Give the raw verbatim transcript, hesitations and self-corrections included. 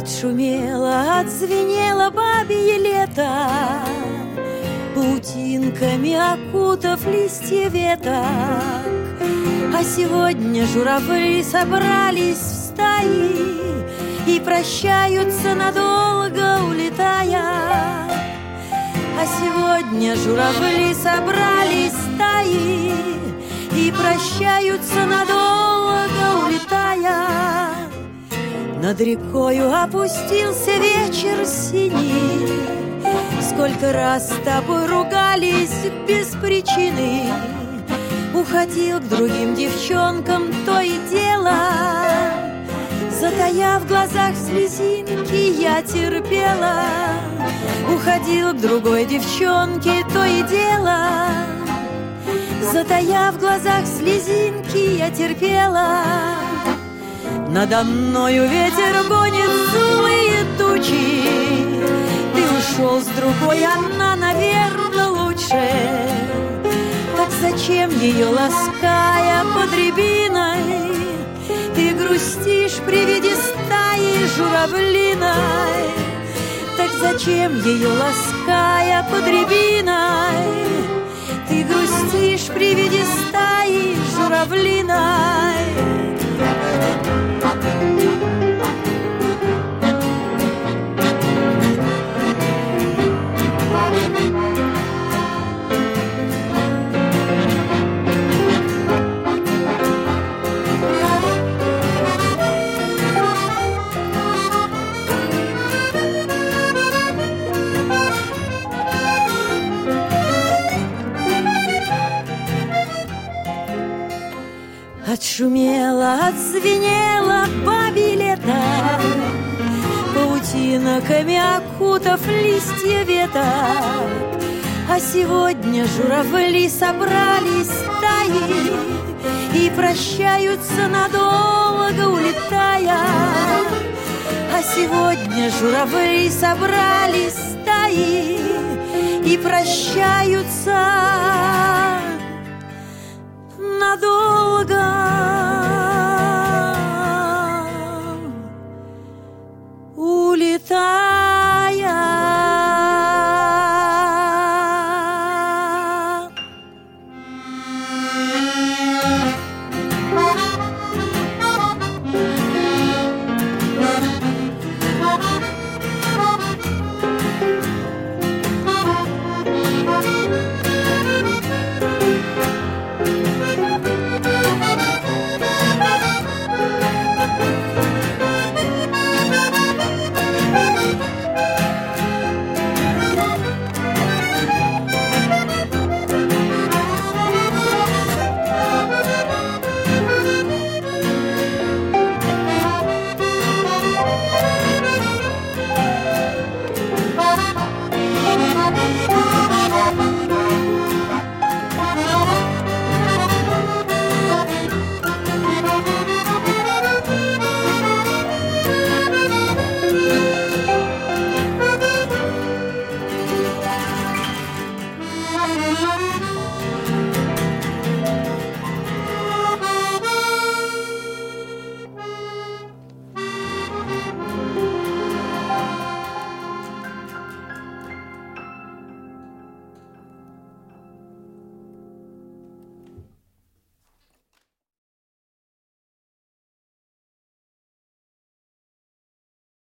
Отшумело, отзвенело бабье лето, паутинками окутав листья веток. А сегодня журавли собрались в стаи и прощаются надолго, улетая. А сегодня журавли собрались в стаи и прощаются надолго, улетая. Над рекою опустился вечер синий. Сколько раз с тобой ругались без причины. Уходил к другим девчонкам то и дело. Затаяв в глазах слезинки, я терпела. Уходил к другой девчонке то и дело. Затаяв в глазах слезинки, я терпела. Надо мною ветер гонит злые тучи. Ты ушел с другой, она, наверное, лучше. Так зачем ее, лаская под рябиной, ты грустишь при виде стаи журавлиной? Так зачем ее, лаская под рябиной, ты грустишь при виде стаи журавлиной? Отшумело, отзвенело бабье лето, паутинками окутав листья веток. А сегодня журавли собрались стаи и прощаются надолго, улетая. А сегодня журавли собрались стаи и прощаются надолго.